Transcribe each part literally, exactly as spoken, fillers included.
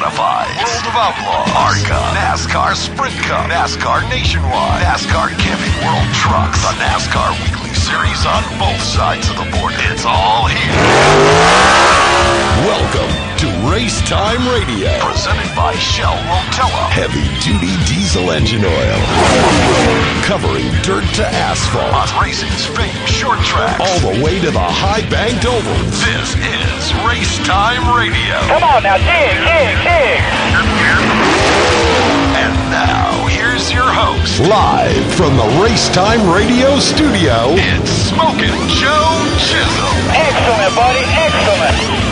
Modified, World of Outlaws, ARCA, NASCAR Sprint Cup, NASCAR Nationwide, NASCAR Camping World Trucks, the NASCAR Weekly Series on both sides of the border. It's all here. Welcome to Race Time Radio, presented by Shell Rotella, heavy-duty diesel engine oil, covering dirt to asphalt on racing's famed short tracks, all the way to the high-banked ovals. This is Race Time Radio. Come on now, dig, dig, dig. And now, here's your host, live from the Race Time Radio studio, it's Smokin' Joe Chisholm. Excellent, buddy, excellent.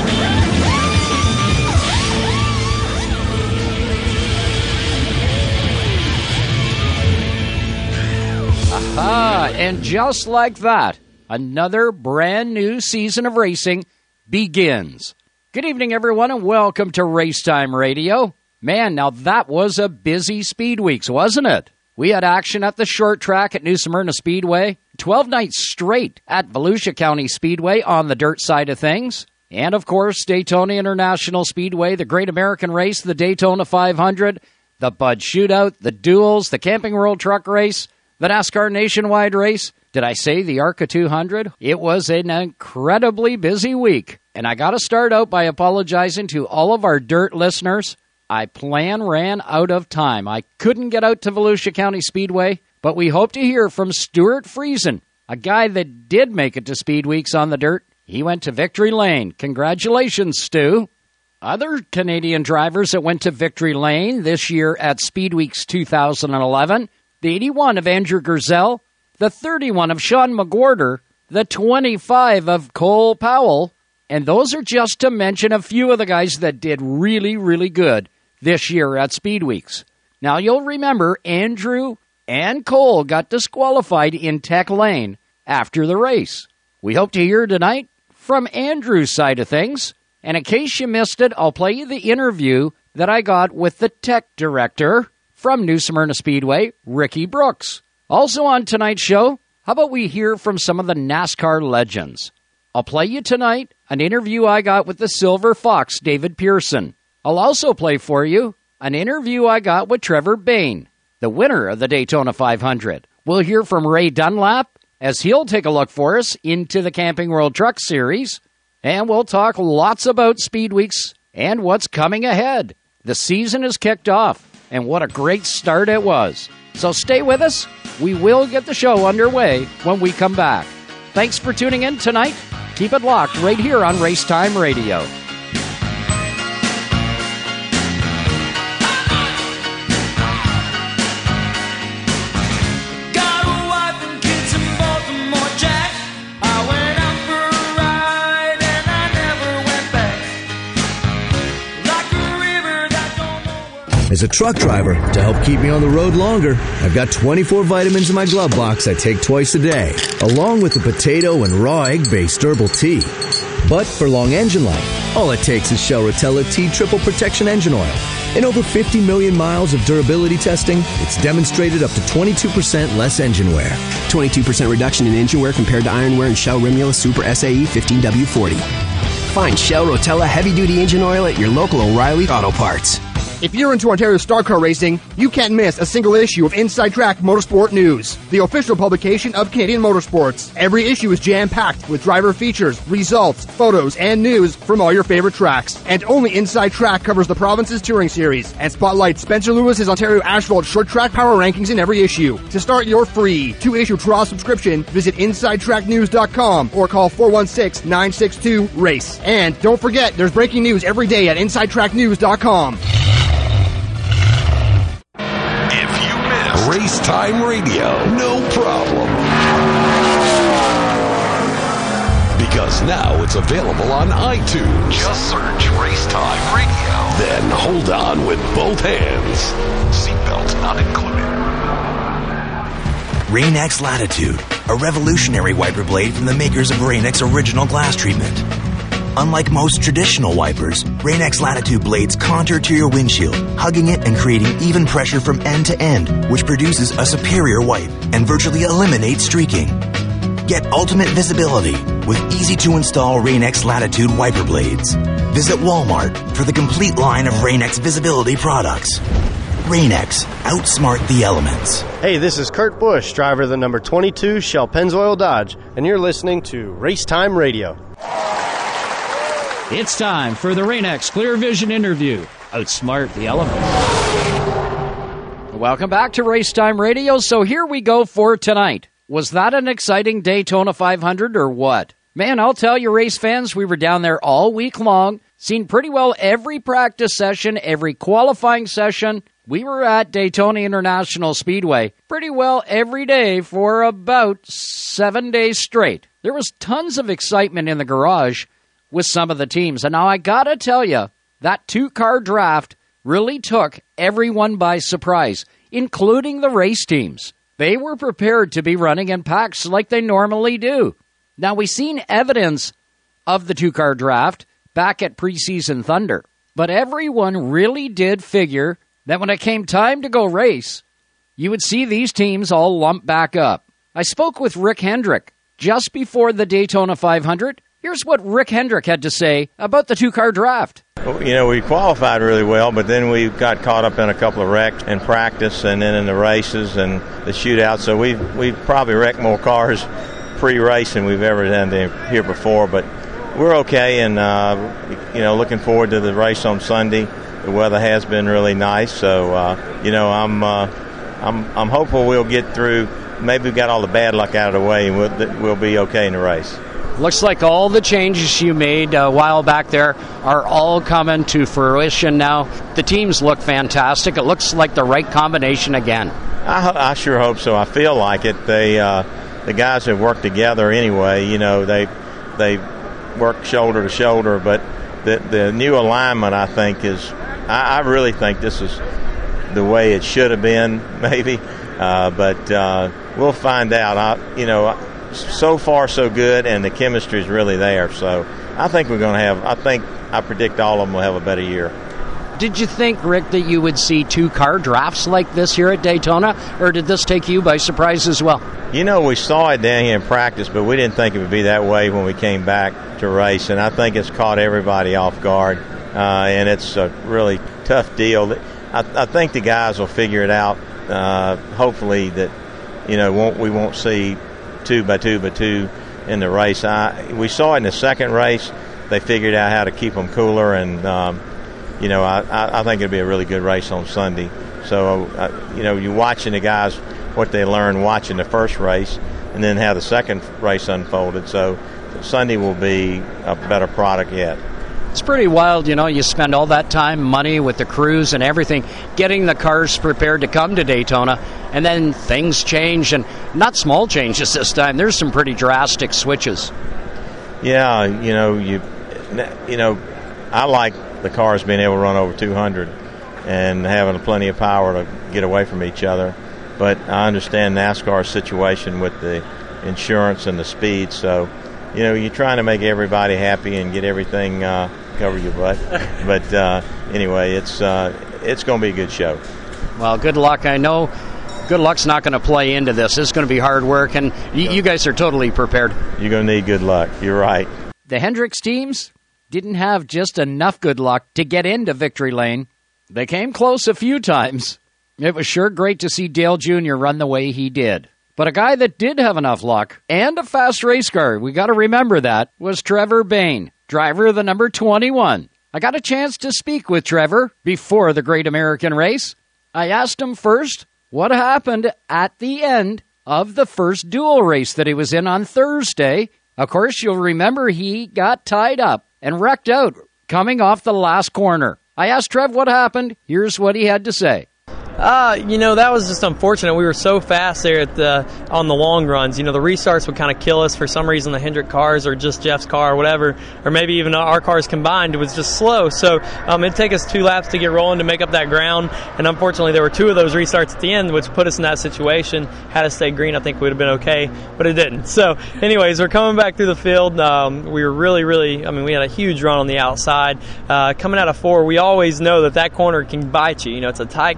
Aha, and just like that, another brand new season of racing begins. Good evening, everyone, and welcome to Race Time Radio. Man, now that was a busy Speed Weeks, wasn't it? We had action at the short track at New Smyrna Speedway, twelve nights straight at Volusia County Speedway on the dirt side of things, and of course, Daytona International Speedway, the Great American Race, the Daytona five hundred, the Bud Shootout, the Duels, the Camping World Truck Race, the NASCAR Nationwide Race. Did I say the ARCA two hundred? It was an incredibly busy week. And I got to start out by apologizing to all of our dirt listeners. I plan ran out of time. I couldn't get out to Volusia County Speedway, but we hope to hear from Stuart Friesen, a guy that did make it to Speed Weeks on the dirt. He went to Victory Lane. Congratulations, Stu. Other Canadian drivers that went to Victory Lane this year at Speed Weeks two thousand eleven, the eighty-one of Andrew Gurzel, the thirty-one of Sean McWhorter, the twenty-five of Cole Powell, and those are just to mention a few of the guys that did really, really good this year at Speed Weeks. Now, you'll remember Andrew and Cole got disqualified in Tech Lane after the race. We hope to hear tonight from Andrew's side of things, and in case you missed it, I'll play you the interview that I got with the tech director from New Smyrna Speedway, Ricky Brooks. Also on tonight's show, how about we hear from some of the NASCAR legends? I'll play you tonight an interview I got with the Silver Fox, David Pearson. I'll also play for you an interview I got with Trevor Bayne, the winner of the Daytona five hundred. We'll hear from Ray Dunlap as he'll take a look for us into the Camping World Truck Series. And we'll talk lots about Speed Weeks and what's coming ahead. The season is kicked off. And what a great start it was. So stay with us. We will get the show underway when we come back. Thanks for tuning in tonight. Keep it locked right here on Race Time Radio. As a truck driver, to help keep me on the road longer, I've got twenty-four vitamins in my glove box I take twice a day, along with the potato and raw egg-based herbal tea. But for long engine life, all it takes is Shell Rotella T Triple Protection Engine Oil. In over fifty million miles of durability testing, it's demonstrated up to twenty-two percent less engine wear. twenty-two percent reduction in engine wear compared to iron wear in Shell Rimula Super S A E fifteen W forty. Find Shell Rotella Heavy Duty Engine Oil at your local O'Reilly Auto Parts. If you're into Ontario Star Car Racing, you can't miss a single issue of Inside Track Motorsport News, the official publication of Canadian Motorsports. Every issue is jam-packed with driver features, results, photos, and news from all your favorite tracks. And only Inside Track covers the province's touring series and spotlights Spencer Lewis's Ontario Asphalt Short Track Power Rankings in every issue. To start your free two-issue trial subscription, visit inside track news dot com or call four one six, nine six two, RACE. And don't forget, there's breaking news every day at inside track news dot com. Race Time Radio, no problem. Because now it's available on iTunes. Just search Race Time Radio. Then hold on with both hands. Seatbelts not included. Rain-X Latitude, a revolutionary wiper blade from the makers of Rain-X Original Glass Treatment. Unlike most traditional wipers, Rain-X Latitude blades contour to your windshield, hugging it and creating even pressure from end to end, which produces a superior wipe and virtually eliminates streaking. Get ultimate visibility with easy-to-install Rain-X Latitude wiper blades. Visit Walmart for the complete line of Rain-X visibility products. Rain-X, outsmart the elements. Hey, this is Kurt Busch, driver of the number twenty-two Shell Pennzoil Dodge, and you're listening to Race Time Radio. It's time for the Rain-X Clear Vision interview. Outsmart the elements. Welcome back to Race Time Radio. So here we go for tonight. Was that an exciting Daytona five hundred or what? Man, I'll tell you, race fans, we were down there all week long, seen pretty well every practice session, every qualifying session. We were at Daytona International Speedway pretty well every day for about seven days straight. There was tons of excitement in the garage with some of the teams. And now I gotta tell you, that two-car draft really took everyone by surprise, including the race teams. They were prepared to be running in packs like they normally do. Now, we've seen evidence of the two-car draft back at preseason Thunder, but everyone really did figure that when it came time to go race, you would see these teams all lump back up. I spoke with Rick Hendrick just before the Daytona five hundred. Here's what Rick Hendrick had to say about the two-car draft. You know, we qualified really well, but then we got caught up in a couple of wrecks in practice and then in the races and the shootout. So we've, we've probably wrecked more cars pre-race than we've ever done here before. But we're okay, and, uh, you know, looking forward to the race on Sunday. The weather has been really nice, so, uh, you know, I'm, uh, I'm, I'm hopeful we'll get through. Maybe we've got all the bad luck out of the way, and we'll, we'll be okay in the race. Looks like all the changes you made a while back there are all coming to fruition now. The teams look fantastic. It looks like the right combination again. I, I sure hope so. I feel like it. They, uh, the guys have worked together anyway. You know, they they work shoulder to shoulder. But the the new alignment, I think, is. I, I really think this is the way it should have been, maybe. Uh, but uh, we'll find out. I, you know. So far, so good, and the chemistry is really there. So I think we're going to have, I think, I predict all of them will have a better year. Did you think, Rick, that you would see two-car drafts like this here at Daytona, or did this take you by surprise as well? You know, we saw it down here in practice, but we didn't think it would be that way when we came back to race, and I think it's caught everybody off guard, uh, and it's a really tough deal. I, I think the guys will figure it out, uh, hopefully, that, you know, won't, we won't see two by two by two in the race. I, we saw it in the second race. They figured out how to keep them cooler, and um, you know, I, I think it'll be a really good race on Sunday. So, uh, you know, you're watching the guys what they learned watching the first race, and then how the second race unfolded. So, Sunday will be a better product yet. It's pretty wild, you know, you spend all that time, money with the crews and everything, getting the cars prepared to come to Daytona, and then things change, and not small changes this time. There's some pretty drastic switches. Yeah, you know, you, you know, I like the cars being able to run over two hundred and having plenty of power to get away from each other. But I understand NASCAR's situation with the insurance and the speed, so, you know, you're trying to make everybody happy and get everything uh, cover your butt. But uh, anyway, it's uh, it's going to be a good show. Well, good luck. I know good luck's not going to play into this. It's going to be hard work, and y- you guys are totally prepared. You're going to need good luck. You're right. The Hendricks teams didn't have just enough good luck to get into victory lane. They came close a few times. It was sure great to see Dale Junior run the way he did. But a guy that did have enough luck and a fast race car, we got to remember that, was Trevor Bayne, driver of the number twenty-one. I got a chance to speak with Trevor before the Great American Race. I asked him first what happened at the end of the first dual race that he was in on Thursday. Of course, you'll remember he got tied up and wrecked out coming off the last corner. I asked Trev what happened. Here's what he had to say. Uh, you know, that was just unfortunate. We were so fast there at the on the long runs. You know, the restarts would kind of kill us for some reason. The Hendrick cars or just Jeff's car or whatever, or maybe even our cars combined, it was just slow. So um, it'd take us two laps to get rolling to make up that ground. And unfortunately, there were two of those restarts at the end, which put us in that situation. Had us stayed green, I think we would have been okay, but it didn't. So anyways, we're coming back through the field. Um, we were really, really, I mean, we had a huge run on the outside. Uh, coming out of four, we always know that that corner can bite you. You know, it's a tight corner on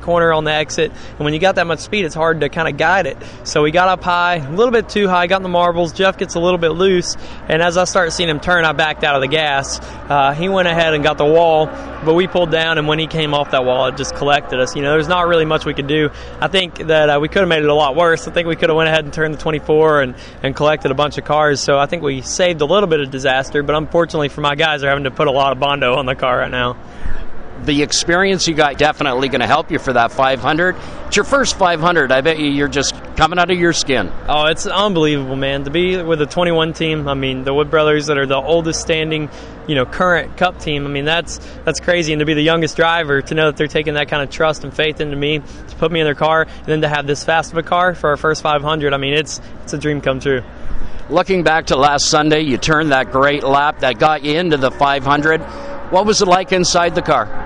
on the exit. And when you got that much speed, it's hard to kind of guide it. So we got up high, a little bit too high, got in the marbles. Jeff gets a little bit loose, and as I started seeing him turn, I backed out of the gas. Uh, he went ahead and got the wall, but we pulled down, and when he came off that wall, it just collected us. You know, there's not really much we could do. I think that uh, we could have made it a lot worse. I think we could have went ahead and turned the twenty-four and, and collected a bunch of cars. So I think we saved a little bit of disaster, but unfortunately for my guys, they're having to put a lot of Bondo on the car right now. The experience you got definitely going to help you for that five hundred. It's your first five hundred. I bet you you're just coming out of your skin. Oh, it's unbelievable, man. To be with a twenty-one team, I mean, the Wood Brothers that are the oldest standing, you know, current Cup team, I mean, that's that's crazy. And to be the youngest driver, to know that they're taking that kind of trust and faith into me, to put me in their car, and then to have this fast of a car for our first five hundred, I mean, it's it's a dream come true. Looking back to last Sunday, you turned that great lap that got you into the five hundred. What was it like inside the car?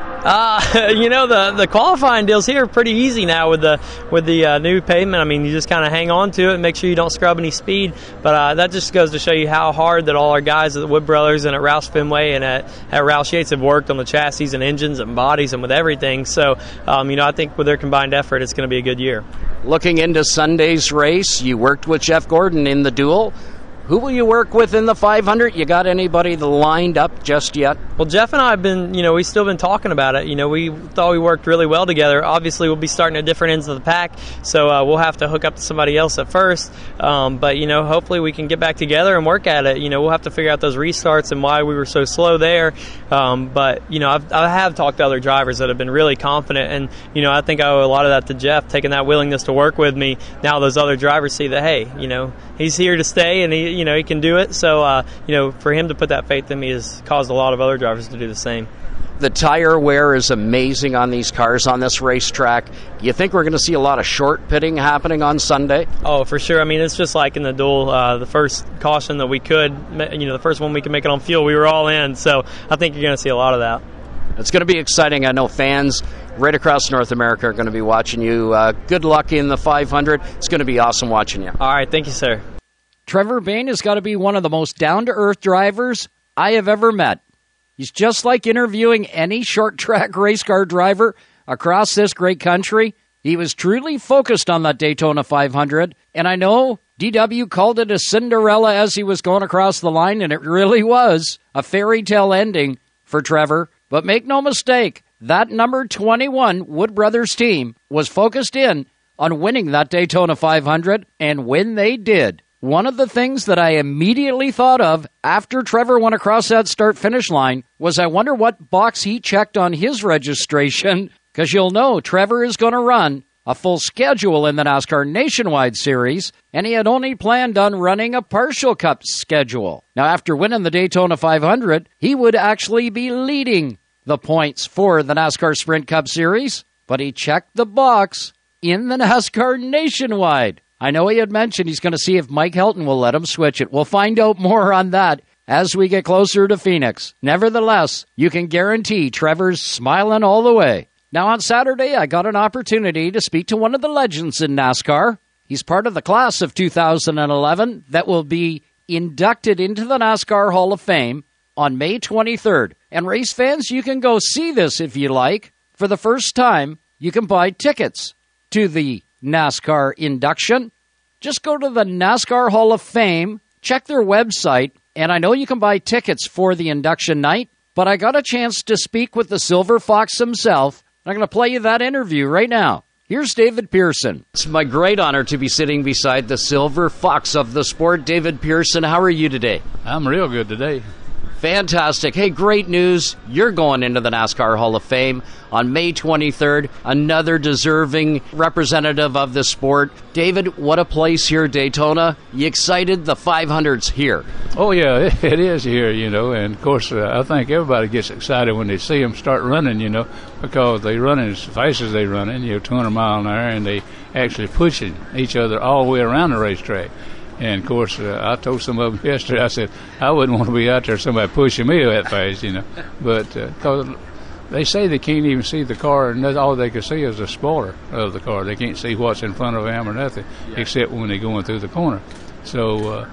Uh, you know, the the qualifying deals here are pretty easy now with the with the uh, new pavement. I mean, you just kind of hang on to it and make sure you don't scrub any speed. But uh, that just goes to show you how hard that all our guys at the Wood Brothers and at Roush Fenway and at, at Roush Yates have worked on the chassis and engines and bodies and with everything. So, um, you know, I think with their combined effort, it's going to be a good year. Looking into Sunday's race, you worked with Jeff Gordon in the duel. Who will you work with in the five hundred? You got anybody lined up just yet? Well, Jeff and I have been, you know, we've still been talking about it. You know, we thought we worked really well together. Obviously, we'll be starting at different ends of the pack, so uh, we'll have to hook up to somebody else at first. Um, but, you know, hopefully we can get back together and work at it. You know, we'll have to figure out those restarts and why we were so slow there. Um, but, you know, I've, I have talked to other drivers that have been really confident, and, you know, I think I owe a lot of that to Jeff, taking that willingness to work with me. Now those other drivers see that, hey, you know, he's here to stay, and he, you know, he can do it. So, uh, you know, for him to put that faith in me has caused a lot of other drivers to do the same. The tire wear is amazing on these cars on this racetrack. You think we're going to see a lot of short pitting happening on Sunday? Oh, for sure. I mean, it's just like in the duel, uh, the first caution that we could, you know, the first one we could make it on fuel, we were all in. So I think you're going to see a lot of that. It's going to be exciting. I know fans right across North America are going to be watching you. Uh, good luck in the five hundred. It's going to be awesome watching you. All right. Thank you, sir. Trevor Bayne has got to be one of the most down-to-earth drivers I have ever met. He's just like interviewing any short-track race car driver across this great country. He was truly focused on that Daytona five hundred, and I know D W called it a Cinderella as he was going across the line, and it really was a fairy tale ending for Trevor. But make no mistake, that number twenty-one Wood Brothers team was focused in on winning that Daytona five hundred, and when they did, one of the things that I immediately thought of after Trevor went across that start-finish line was I wonder what box he checked on his registration, because you'll know Trevor is going to run a full schedule in the NASCAR Nationwide Series, and he had only planned on running a partial Cup schedule. Now, after winning the Daytona five hundred, he would actually be leading the points for the NASCAR Sprint Cup Series, but he checked the box in the NASCAR Nationwide. I know he had mentioned he's going to see if Mike Helton will let him switch it. We'll find out more on that as we get closer to Phoenix. Nevertheless, you can guarantee Trevor's smiling all the way. Now, on Saturday, I got an opportunity to speak to one of the legends in NASCAR. He's part of the class of two thousand eleven that will be inducted into the NASCAR Hall of Fame on May twenty-third. And race fans, you can go see this if you like. For the first time, you can buy tickets to the NASCAR induction. Just go to the NASCAR Hall of Fame, check their website, and I know you can buy tickets for the induction night, but I got a chance to speak with the Silver Fox himself. I'm going to play you that interview right now. Here's David Pearson. It's my great honor to be sitting beside the Silver Fox of the sport. David Pearson, how are you today? I'm real good today. Fantastic. Hey, great news. You're going into the NASCAR Hall of Fame on May twenty-third. Another deserving representative of the sport. David, what a place here, Daytona. You excited? The five hundred's here. Oh, yeah, it, it is here, you know. And, of course, uh, I think everybody gets excited when they see them start running, you know, because they run as fast as they running, you know, two hundred mile an hour, and they actually pushing each other all the way around the racetrack. And, of course, uh, I told some of them yesterday, I said, I wouldn't want to be out there somebody pushing me that fast, you know. But because uh, they say they can't even see the car, and all they can see is the spoiler of the car. They can't see what's in front of them or nothing, yeah, except when they're going through the corner. So uh,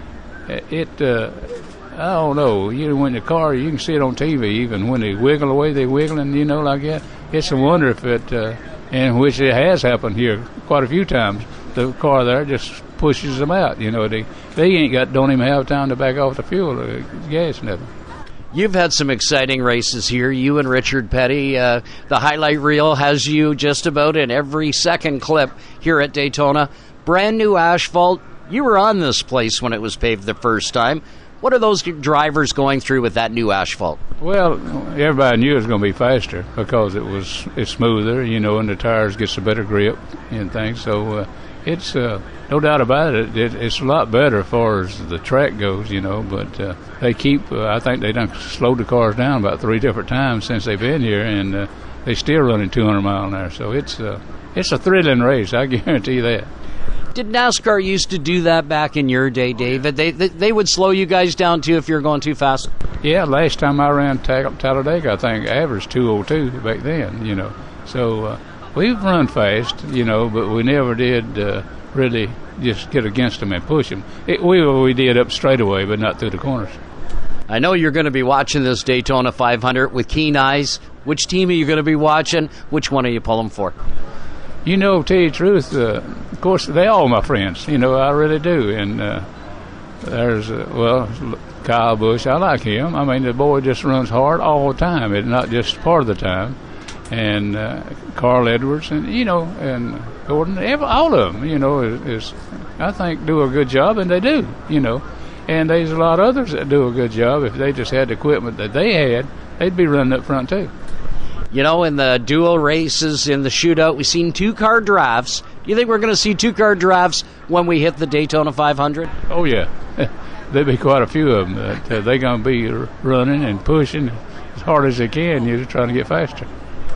it, uh, I don't know. You know, when the car, you can see it on T V, even when they wiggle away, they wiggling, you know, like that. It's a wonder if it, uh, and which it has happened here quite a few times. The car there just pushes them out. You know, they they ain't got don't even have time to back off the fuel, or gas, nothing. You've had some exciting races here. You and Richard Petty. Uh, the highlight reel has you just about in every second clip here at Daytona. Brand new asphalt. You were on this place when it was paved the first time. What are those drivers going through with that new asphalt? Well, everybody knew it was going to be faster because it was it's smoother, you know, and the tires gets a better grip and things. So uh, it's uh, no doubt about it, it. It's a lot better as far as the track goes, you know. But uh, they keep. Uh, I think they done slowed the cars down about three different times since they've been here, and uh, they still running two hundred miles an hour. So it's uh, it's a thrilling race. I guarantee you that. Did NASCAR used to do that back in your day, David? They they, they would slow you guys down, too, if you were going too fast? Yeah, last time I ran Talladega, I think averaged two oh two back then, you know. So uh, we've run fast, you know, but we never did uh, really just get against them and push them. It, we, we did up straightaway, but not through the corners. I know you're going to be watching this Daytona five hundred with keen eyes. Which team are you going to be watching? Which one are you pulling for? You know, to tell you the truth, uh, of course, they all my friends. You know, I really do. And uh, there's, uh, well, Kyle Busch. I like him. I mean, the boy just runs hard all the time. It's not just part of the time. And uh, Carl Edwards and, you know, and Gordon, every, all of them, you know, is, is, I think, do a good job, and they do, you know. And there's a lot of others that do a good job. If they just had the equipment that they had, they'd be running up front, too. You know, in the dual races, in the shootout, we've seen two-car drafts. Do you think we're going to see two-car drafts when we hit the Daytona five hundred? Oh, yeah. There'll be quite a few of them. Uh, they're going to be running and pushing as hard as they can, you know, trying to get faster.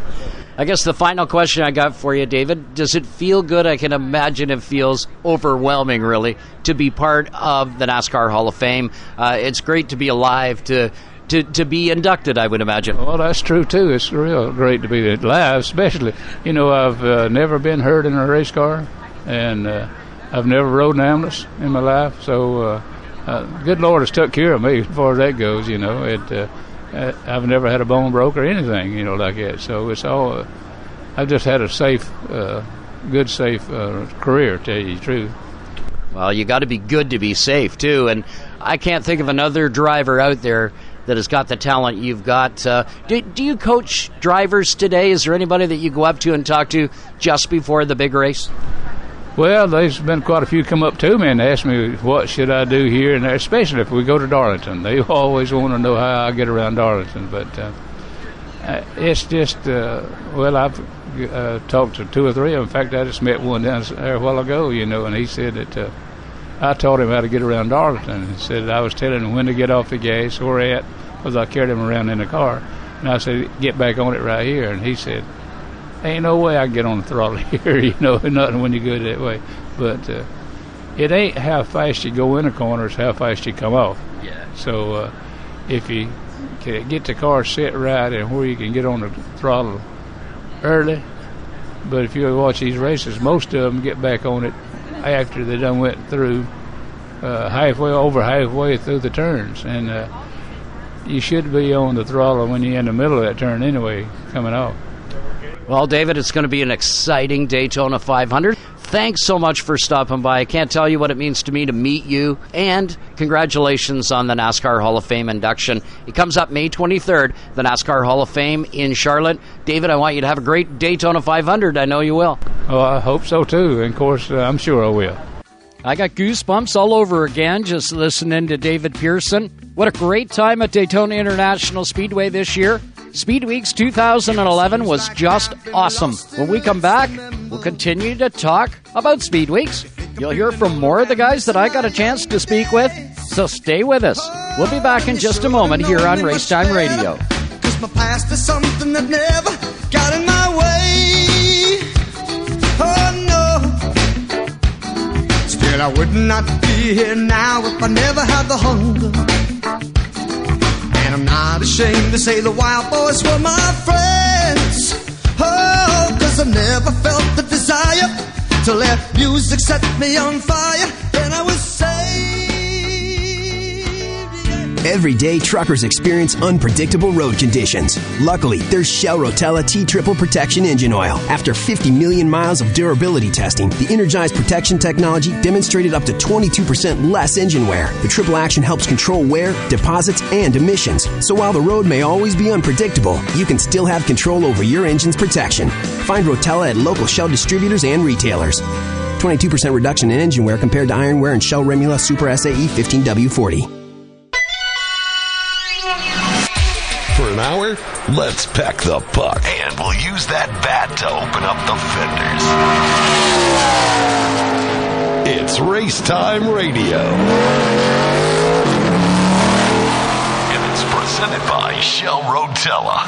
I guess the final question I got for you, David, does it feel good? I can imagine it feels overwhelming, really, to be part of the NASCAR Hall of Fame. Uh, it's great to be alive, to... To, to be inducted, I would imagine. Well, that's true, too. It's real great to be alive, especially. You know, I've uh, never been hurt in a race car, and uh, I've never rode an ambulance in my life. So, uh, uh, good Lord has took care of me as far as that goes, you know. It, uh, I've never had a bone broke or anything, you know, like that. So it's all, uh, I've just had a safe, uh, good, safe uh, career, to tell you the truth. Well, you got to be good to be safe, too. And I can't think of another driver out there that has got the talent you've got. Uh, do, do you coach drivers today? Is there anybody that you go up to and talk to just before the big race? Well, there's been quite a few come up to me and ask me what should I do here and there, especially if we go to Darlington. They always want to know how I get around Darlington. But uh, it's just, uh, well, I've uh, talked to two or three of them. In fact, I just met one down there a while ago, you know, and he said that uh, I taught him how to get around Darlington. He said I was telling him when to get off the gas, where at, because I carried him around in the car. And I said, get back on it right here. And he said, ain't no way I can get on the throttle here, you know, nothing when you go that way. But uh, it ain't how fast you go in a corner, it's how fast you come off. Yeah. So uh, if you can get the car set right and where you can get on the throttle early, but if you watch these races, most of them get back on it after they done went through uh, halfway, over halfway through the turns. And uh, you should be on the throttle when you're in the middle of that turn anyway, coming off. Well, David, it's going to be an exciting Daytona five hundred. Thanks so much for stopping by. I can't tell you what it means to me to meet you, and congratulations on the NASCAR Hall of Fame induction. It comes up May twenty-third, the NASCAR Hall of Fame in Charlotte. David, I want you to have a great Daytona five hundred. I know you will. Oh, I hope so, too. And, of course, uh, I'm sure I will. I got goosebumps all over again just listening to David Pearson. What a great time at Daytona International Speedway this year. Speed Weeks two thousand eleven was just awesome. When we come back, we'll continue to talk about Speed Weeks. You'll hear from more of the guys that I got a chance to speak with, so stay with us. We'll be back in just a moment here on Racetime Radio. Cause my past is something that never got in my way. Oh no. Still I would not be here now if I never had the hunger. And I'm not ashamed to say the wild boys were my friends. Oh, cause I never felt the desire to let music set me on fire. Then I was saved, yeah. Every day, truckers experience unpredictable road conditions. Luckily, there's Shell Rotella T-Triple Protection Engine Oil. After fifty million miles of durability testing, the Energized protection technology demonstrated up to twenty-two percent less engine wear. The triple action helps control wear, deposits, and emissions. So while the road may always be unpredictable, you can still have control over your engine's protection. Find Rotella at local Shell distributors and retailers. twenty-two percent reduction in engine wear compared to iron wear and Shell Remula Super S A E fifteen W forty. For an hour, let's pack the puck. And we'll use that bat to open up the fenders. It's Race Time Radio. And it's presented by Shell Rotella.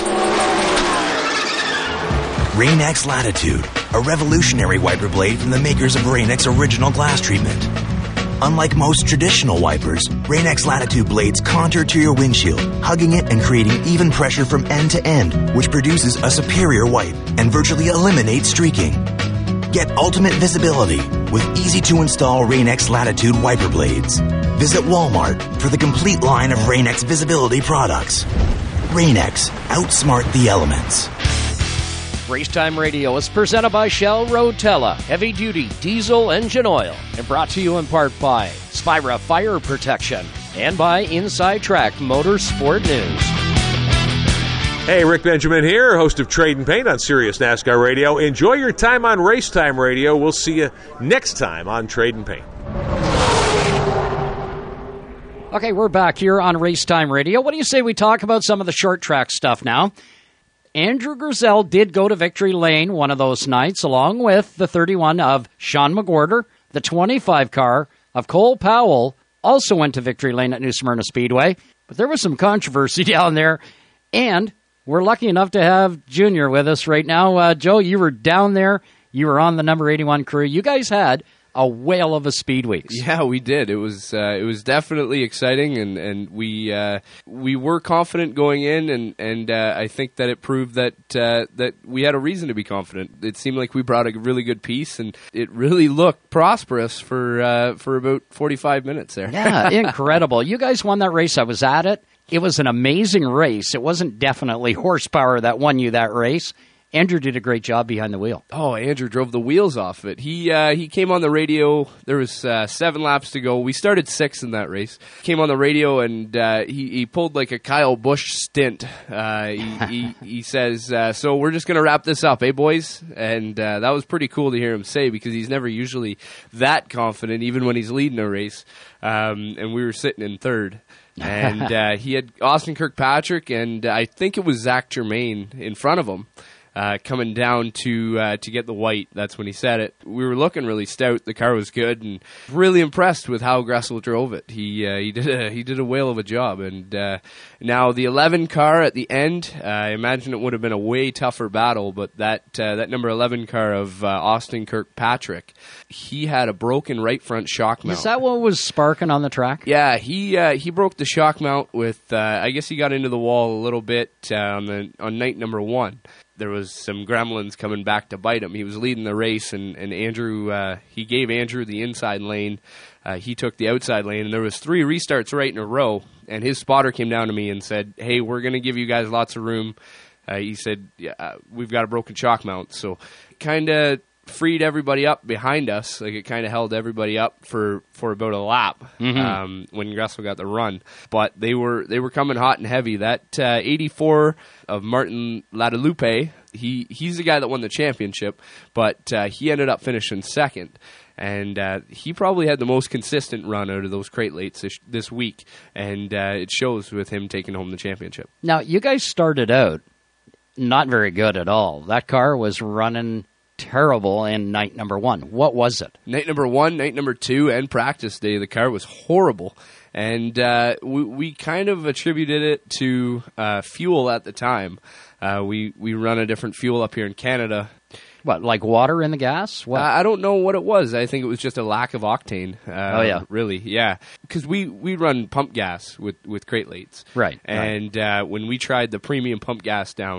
Rain-X Latitude, a revolutionary wiper blade from the makers of Rain-X Original Glass Treatment. Unlike most traditional wipers, Rain-X Latitude blades contour to your windshield, hugging it and creating even pressure from end to end, which produces a superior wipe and virtually eliminates streaking. Get ultimate visibility with easy-to-install Rain-X Latitude wiper blades. Visit Walmart for the complete line of Rain-X visibility products. Rain-X, outsmart the elements. Racetime Radio is presented by Shell Rotella, heavy-duty diesel engine oil, and brought to you in part by Spira Fire Protection and by Inside Track Motorsport News. Hey, Rick Benjamin here, host of Trade and Paint on Sirius NASCAR Radio. Enjoy your time on Racetime Radio. We'll see you next time on Trade and Paint. Okay, we're back here on Racetime Radio. What do you say we talk about some of the short track stuff now? Andrew Griselle did go to Victory Lane one of those nights, along with the thirty-one of Sean McWhorter. The twenty-five car of Cole Powell also went to Victory Lane at New Smyrna Speedway. But there was some controversy down there, and we're lucky enough to have Junior with us right now. Uh, Joe, you were down there. You were on the number eighty-one crew. You guys had a whale of a speed weeks. Yeah, we did. It was uh, it was definitely exciting, and and we uh, we were confident going in, and and uh, I think that it proved that uh, that we had a reason to be confident. It seemed like we brought a really good piece, and it really looked prosperous for uh, for about forty-five minutes there. Yeah, incredible. You guys won that race. I was at it. It was an amazing race. It wasn't definitely horsepower that won you that race. Andrew did a great job behind the wheel. Oh, Andrew drove the wheels off of it. He uh, he came on the radio. There was uh, seven laps to go. We started sixth in that race. Came on the radio, and uh, he, he pulled like a Kyle Busch stint. Uh, he, he, he says, uh, so we're just going to wrap this up, eh, boys? And uh, that was pretty cool to hear him say, because he's never usually that confident, even when he's leading a race. Um, and we were sitting in third. And uh, he had Austin Kirkpatrick, and I think it was Zach Germain in front of him. Uh, coming down to uh, to get the white. That's when he said it. We were looking really stout. The car was good, and really impressed with how Gressel drove it. He uh, he did a, he did a whale of a job. And uh, now the eleven car at the end, uh, I imagine it would have been a way tougher battle, but that uh, that number eleven car of uh, Austin Kirkpatrick, he had a broken right front shock mount. Is that what was sparking on the track? Yeah, he uh, he broke the shock mount with. Uh, I guess he got into the wall a little bit uh, on the on night number one. There was some gremlins coming back to bite him. He was leading the race, and, and Andrew, uh, he gave Andrew the inside lane. Uh, he took the outside lane, and there was three restarts right in a row, and his spotter came down to me and said, hey, we're going to give you guys lots of room. Uh, he said, yeah, uh, we've got a broken shock mount. So kind of freed everybody up behind us. Like, it kind of held everybody up for, for about a lap mm-hmm. um, when Gressel got the run. But they were they were coming hot and heavy. That uh, eighty-four of Martin Latalupe, he he's the guy that won the championship, but uh, he ended up finishing second. And uh, he probably had the most consistent run out of those crate lates this, this week, and uh, it shows with him taking home the championship. Now, you guys started out not very good at all. That car was running terrible in night number one. What was it? Night number one, night number two, and practice day, the car was horrible. And uh, we, we kind of attributed it to uh, fuel at the time. Uh, we, we run a different fuel up here in Canada. What, like water in the gas? What? Uh, I don't know what it was. I think it was just a lack of octane. Uh, oh, yeah. Really, yeah. Because we, we run pump gas with, with crate lates. Right. And right. Uh, when we tried the premium pump gas down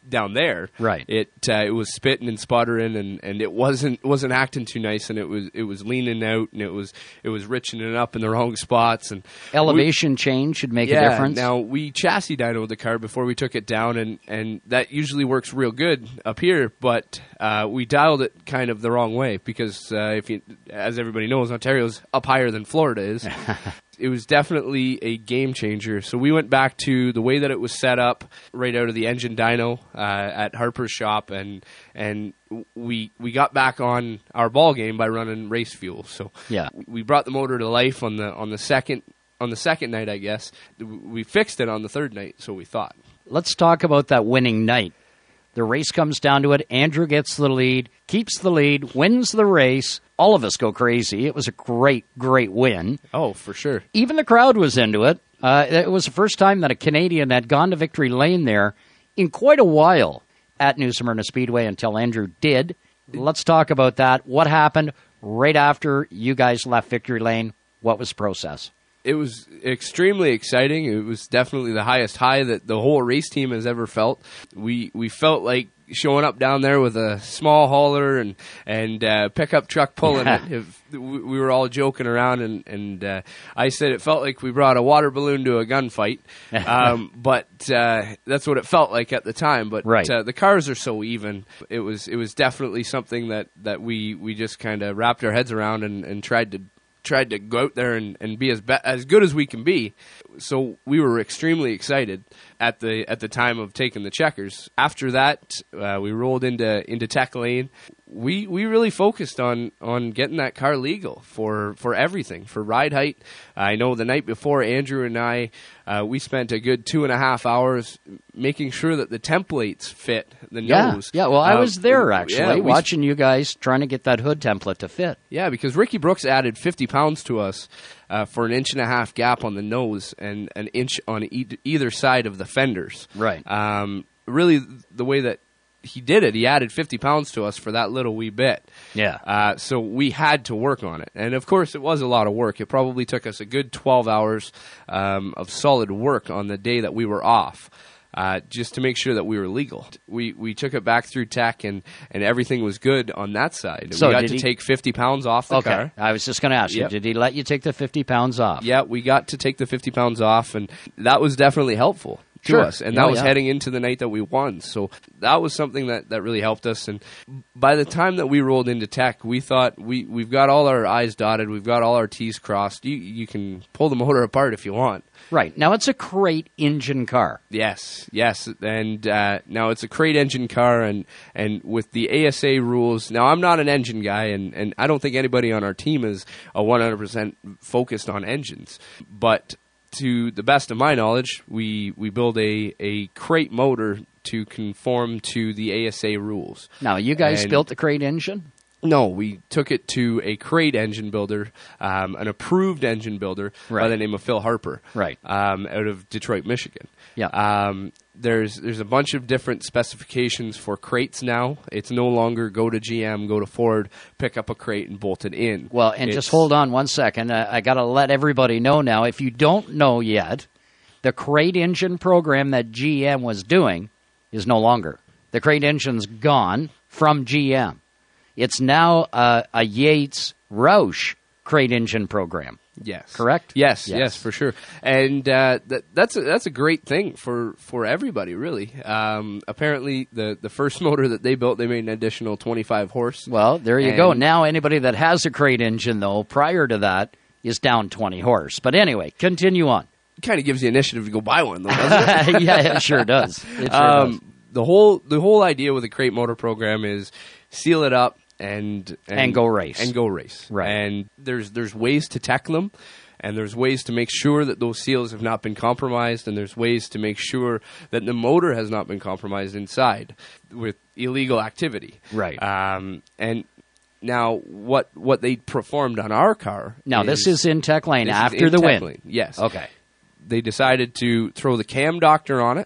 down there. Right. It uh, it was spitting and sputtering, and, and it wasn't wasn't acting too nice, and it was it was leaning out, and it was it was richening up in the wrong spots, and elevation we, change should make yeah, a difference. Now we chassis dynoed the car before we took it down, and, and that usually works real good up here, but uh, we dialed it kind of the wrong way because uh, if you, as everybody knows, Ontario's up higher than Florida is. It was definitely a game changer. So we went back to the way that it was set up right out of the engine dyno uh, at Harper's shop, and and we we got back on our ball game by running race fuel. So yeah. we brought the motor to life on the on the second on the second night, I guess. We fixed it on the third night, so we thought. Let's talk about that winning night. The race comes down to it. Andrew gets the lead, keeps the lead, wins the race. All of us go crazy. It was a great, great win. Oh, for sure. Even the crowd was into it. Uh, it was the first time that a Canadian had gone to victory lane there in quite a while at New Smyrna Speedway until Andrew did. Let's talk about that. What happened right after you guys left victory lane? What was the process? It was extremely exciting. It was definitely the highest high that the whole race team has ever felt. We we felt like showing up down there with a small hauler and and uh, pickup truck pulling it. If, we were all joking around, and and uh, I said it felt like we brought a water balloon to a gunfight. Um, but uh, that's what it felt like at the time. But right. uh, the cars are so even. It was it was definitely something that, that we, we just kind of wrapped our heads around and, and tried to. tried to go out there and, and be as be- as good as we can be. So we were extremely excited at the at the time of taking the checkers. After that, uh, we rolled into into Tech Lane. We we really focused on, on getting that car legal for, for everything, for ride height. I know the night before, Andrew and I, uh, we spent a good two and a half hours making sure that the templates fit the yeah. nose. Yeah, well, I um, was there, actually, yeah, we, watching you guys trying to get that hood template to fit. Yeah, because Ricky Brooks added fifty pounds to us uh, for an inch and a half gap on the nose and an inch on e- either side of the fenders. Right. Um, really, the way that he did it, he added fifty pounds to us for that little wee bit. Yeah. Uh, so we had to work on it. And, of course, it was a lot of work. It probably took us a good twelve hours um, of solid work on the day that we were off. Uh, just to make sure that we were legal. We we took it back through tech, and, and everything was good on that side. So we got did to he... take fifty pounds off the okay. car. I was just going to ask you, yep. did he let you take the fifty pounds off? Yeah, we got to take the fifty pounds off, and that was definitely helpful to sure. us. And oh, that was yeah. heading into the night that we won. So that was something that, that really helped us. And by the time that we rolled into tech, we thought we, we've got all our I's dotted, we've got all our T's crossed. You, you can pull the motor apart if you want. Right. Now, it's a crate engine car. Yes, yes. And uh, now it's a crate engine car, and, and with the A S A rules. Now, I'm not an engine guy, and, and I don't think anybody on our team is a one hundred percent focused on engines. But to the best of my knowledge, we, we build a, a crate motor to conform to the A S A rules. Now, you guys and built the crate engine? No, we took it to a crate engine builder, um, an approved engine builder right. by the name of Phil Harper, right, um, out of Detroit, Michigan. Yeah. Um, there's there's a bunch of different specifications for crates now. It's no longer go to G M, go to Ford, pick up a crate and bolt it in. Well, and it's, just hold on one second. I, I got to let everybody know now. If you don't know yet, the crate engine program that G M was doing is no longer. The crate engine's gone from G M. It's now a, a Yates Roush crate engine program. Yes. Correct? Yes, yes, yes, for sure. And uh, that, that's a, that's a great thing for, for everybody, really. Um, apparently, the, the first motor that they built, they made an additional twenty-five horse. Well, there you and go. Now anybody that has a crate engine, though, prior to that, is down twenty horse. But anyway, continue on. It kind of gives you initiative to go buy one, though, doesn't it? Yeah, it sure does. It sure um, does. The whole the whole idea with the crate motor program is seal it up, And, and and go race and go race right. And there's there's ways to tech them, and there's ways to make sure that those seals have not been compromised, and there's ways to make sure that the motor has not been compromised inside with illegal activity. Right. Um, and now what what they performed on our car. Now is, this is in Tech Lane this after is in the Tech win. Lane. Yes. Okay. They decided to throw the cam doctor on it.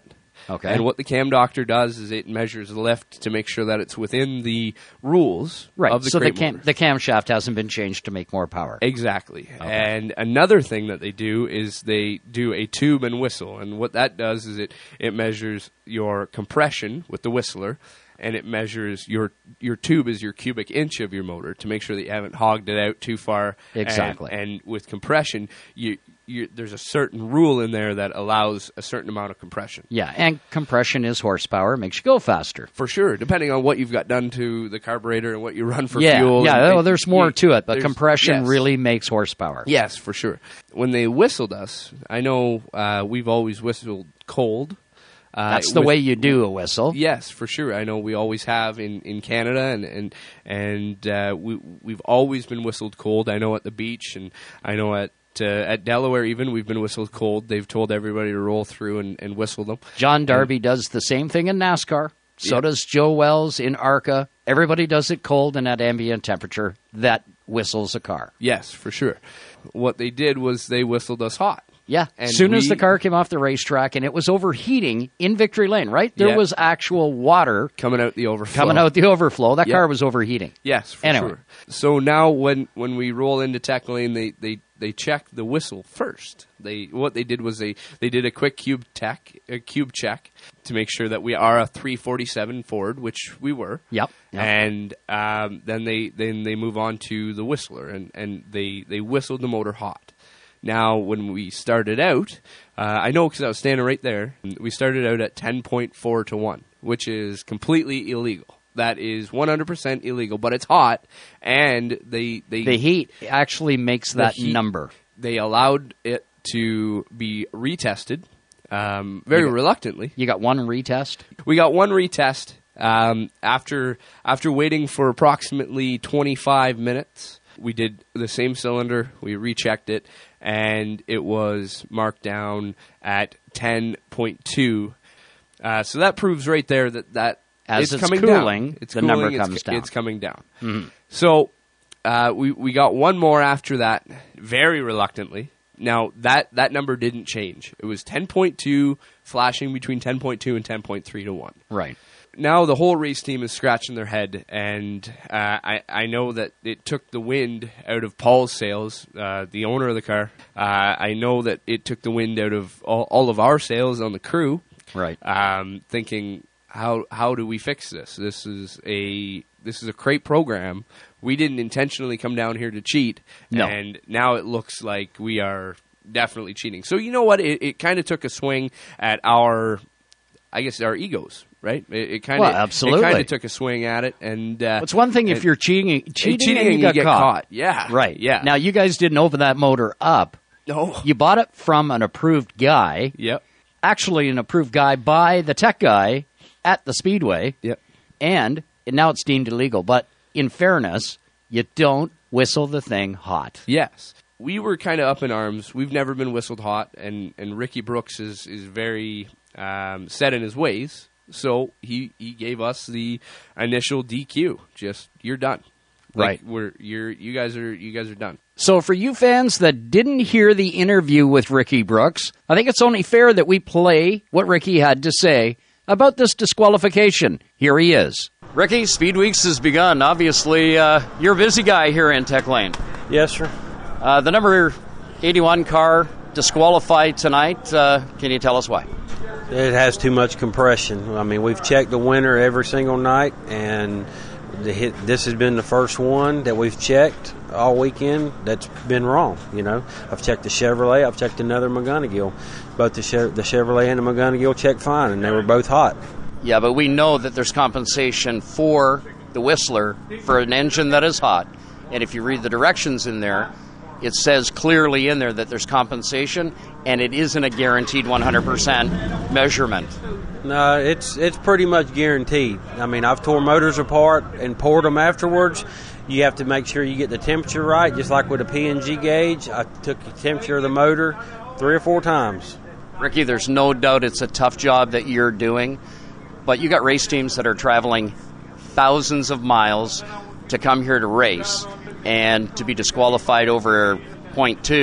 Okay. And what the cam doctor does is it measures the lift to make sure that it's within the rules Right. of the so the crate cam- motor. the camshaft hasn't been changed to make more power. Exactly. Okay. And another thing that they do is they do a tube and whistle. And what that does is it, it measures your compression with the whistler, and it measures your your tube is your cubic inch of your motor to make sure that you haven't hogged it out too far. Exactly. And, and with compression, you, you there's a certain rule in there that allows a certain amount of compression. Yeah, and compression is horsepower. It makes you go faster. For sure, depending on what you've got done to the carburetor and what you run for yeah, fuel. Yeah, and, well, there's more you, to it, but there's- compression yes. really makes horsepower. Yes, for sure. When they whistled us, I know uh, we've always whistled cold. Uh, That's the with- way you do a whistle. Yes, for sure. I know we always have in, in Canada, and and and uh, we we've always been whistled cold. I know at the beach, and I know at uh, at Delaware even we've been whistled cold. They've told everybody to roll through and, and whistle them. John Darby and, does the same thing in NASCAR. So yeah. does Joe Wells in ARCA. Everybody does it cold and at ambient temperature. That whistles a car. Yes, for sure. What they did was they whistled us hot. Yeah, as soon we, as the car came off the racetrack and it was overheating in Victory Lane, right? There yeah. was actual water coming out the overflow. Coming out the overflow. That yeah. car was overheating. Yes, for anyway. sure. So now when, when we roll into Tech Lane, they, they, they check the whistle first. They what they did was they, they did a quick cube tech a cube check to make sure that we are a three forty-seven Ford, which we were. Yep. yep. And um, then they then they move on to the whistler, and, and they, they whistled the motor hot. Now, when we started out, uh, I know because I was standing right there, we started out at ten point four to one, which is completely illegal. That is one hundred percent illegal, but it's hot, and they... they the heat actually makes that heat, number. They allowed it to be retested, um, very you got, reluctantly. You got one retest? We got one retest um, after after waiting for approximately twenty-five minutes. We did the same cylinder, we rechecked it, and it was marked down at ten point two. Uh, so that proves right there that, that As it's, it's coming cooling, down. It's the cooling, number it's, comes down. It's coming down. Mm-hmm. So uh, we, we got one more after that, very reluctantly. Now, that, that number didn't change. It was ten point two, flashing between ten point two and ten point three to one. Right. Now the whole race team is scratching their head, and uh, I, I know that it took the wind out of Paul's sails, uh, the owner of the car. Uh, I know that it took the wind out of all, all of our sails on the crew. Right. Um, thinking, how how do we fix this? This is a this is a crate program. We didn't intentionally come down here to cheat, no. and now it looks like we are definitely cheating. So you know what? It, it kind of took a swing at our, I guess, our egos. Right, it, it kind of well, absolutely. It kind of took a swing at it, and uh, it's one thing if you're cheating, cheating, cheating and you, and got you get caught. caught. Yeah, right. Yeah. Now you guys didn't open that motor up. No, you bought it from an approved guy. Yep. Actually, an approved guy by the tech guy at the Speedway. Yep. And now it's deemed illegal. But in fairness, you don't whistle the thing hot. Yes. We were kind of up in arms. We've never been whistled hot, and, and Ricky Brooks is is very um, set in his ways. So he, he gave us the initial D Q. Just you're done. Like, right. We're you're you guys are you guys are done. So for you fans that didn't hear the interview with Ricky Brooks, I think it's only fair that we play what Ricky had to say about this disqualification. Here he is. Ricky, Speed Weeks has begun. Obviously, uh, you're a busy guy here in Tech Lane. Yes, sir. Uh, the number eighty-one car disqualified tonight. Uh, can you tell us why? It has too much compression. I mean, we've checked the winter every single night, and the hit, this has been the first one that we've checked all weekend that's been wrong. You know, I've checked the Chevrolet, I've checked another McGonigal. Both the, che- the Chevrolet and the McGonigal checked fine, and they were both hot. Yeah, but we know that there's compensation for the Whistler for an engine that is hot, and if you read the directions in there, it says clearly in there that there's compensation, and it isn't a guaranteed one hundred percent measurement. No, it's it's pretty much guaranteed. I mean, I've tore motors apart and poured them afterwards. You have to make sure you get the temperature right, just like with a P and G gauge. I took the temperature of the motor three or four times. Ricky, there's no doubt it's a tough job that you're doing, but you got race teams that are traveling thousands of miles to come here to race, and to be disqualified over point two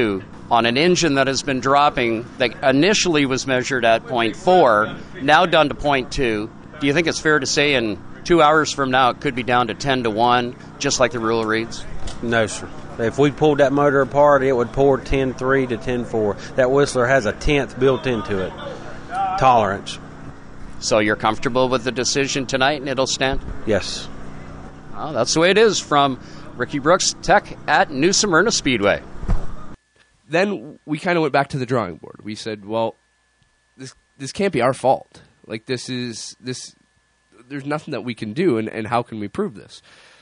on an engine that has been dropping, that initially was measured at point four, now down to point two. Do you think it's fair to say in two hours from now it could be down to ten to one, just like the rule reads? No, sir. If we pulled that motor apart, it would pour ten three to ten four. That Whistler has a tenth built into it. Tolerance. So you're comfortable with the decision tonight and it'll stand? Yes. Well, that's the way it is from Ricky Brooks, Tech at New Smyrna Speedway. Then we kind of went back to the drawing board. We said, well, this this can't be our fault. Like, this is, this, there's nothing that we can do, and, and how can we prove this?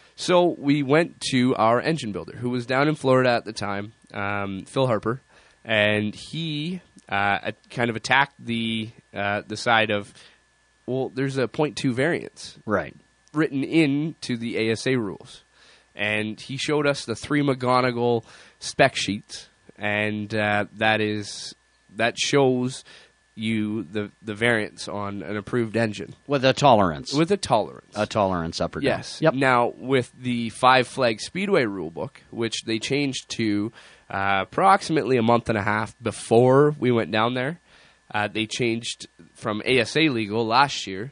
So we went to our engine builder, who was down in Florida at the time, um, Phil Harper, and he uh, kind of attacked the uh, the side of, well, there's a point two variance. Right. Written into the A S A rules. And he showed us the three McGonigal spec sheets, and uh, that is that shows you the the variance on an approved engine with a tolerance. With a tolerance, a tolerance up or down. Yes. Yep. Now with the Five Flag Speedway rulebook, which they changed to uh, approximately a month and a half before we went down there, uh, they changed from A S A legal last year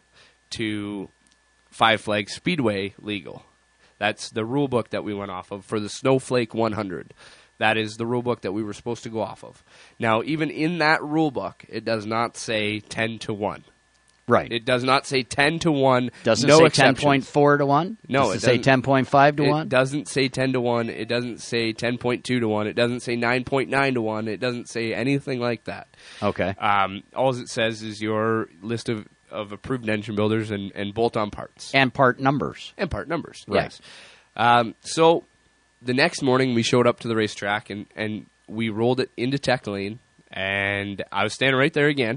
to Five Flag Speedway legal. That's the rule book that we went off of for the Snowflake one hundred. That is the rule book that we were supposed to go off of. Now, even in that rule book, it does not say ten to one. Right. It does not say ten to one. Doesn't no say exceptions. ten point four to one? No, Does it it say ten point five to one? It doesn't say ten to one. It doesn't say ten point two to one. It doesn't say nine point nine to one. It doesn't say anything like that. Okay. Um, all it says is your list of, of approved engine builders and, and bolt-on parts. And part numbers. And part numbers, Right. yes. Um, so the next morning we showed up to the racetrack and, and we rolled it into Tech Lane, and I was standing right there again,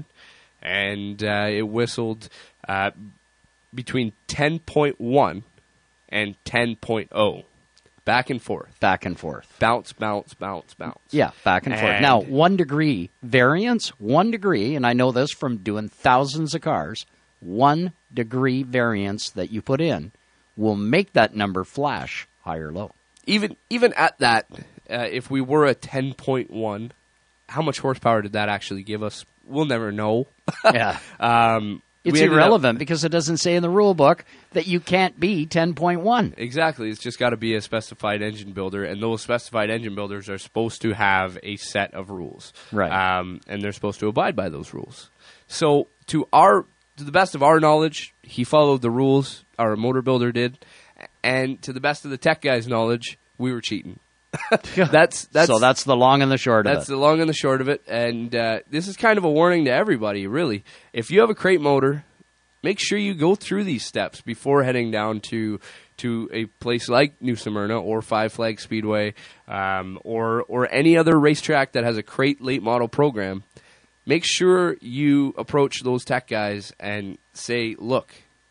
and uh, it whistled uh, between ten point one and ten point oh. Back and forth. Back and forth. Bounce, bounce, bounce, bounce. Yeah, back and, and forth. Now, one degree variance, one degree, and I know this from doing thousands of cars, one degree variance that you put in will make that number flash high or low. Even even at that, uh, if we were a ten point one, how much horsepower did that actually give us? We'll never know. Yeah. um, It's irrelevant up, because it doesn't say in the rule book that you can't be ten point one. Exactly. It's just got to be a specified engine builder, and those specified engine builders are supposed to have a set of rules. Right. Um, and they're supposed to abide by those rules. So to our to the best of our knowledge, he followed the rules, our motor builder did, and to the best of the tech guy's knowledge, we were cheating. that's that's so that's the long and the short of that's it. the long and the short of it. And uh, this is kind of a warning to everybody, really. If you have a crate motor, make sure you go through these steps before heading down to to a place like New Smyrna or Five Flag Speedway um, or or any other racetrack that has a crate late model program. Make sure you approach those tech guys and say, "Look,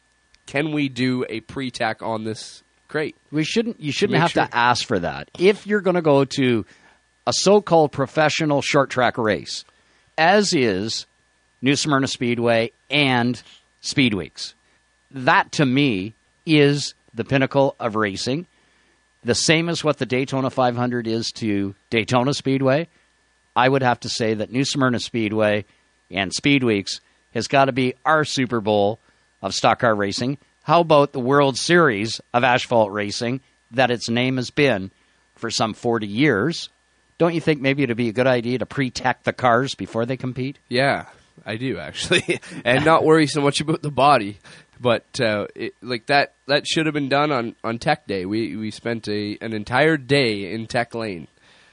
can we do a pre-tack on this crate?" We shouldn't. You shouldn't Make have sure. to ask for that. If you're going to go to a so-called professional short track race, as is New Smyrna Speedway and Speed Weeks, that to me is the pinnacle of racing. The same as what the Daytona five hundred is to Daytona Speedway. I would have to say that New Smyrna Speedway and Speed Weeks has got to be our Super Bowl of stock car racing. How about the World Series of asphalt racing that its name has been for some forty years? Don't you think maybe it would be a good idea to pre-tech the cars before they compete? Yeah, I do actually, and not worry so much about the body. But uh, it, like that, that should have been done on, on Tech Day. We we spent a an entire day in Tech Lane,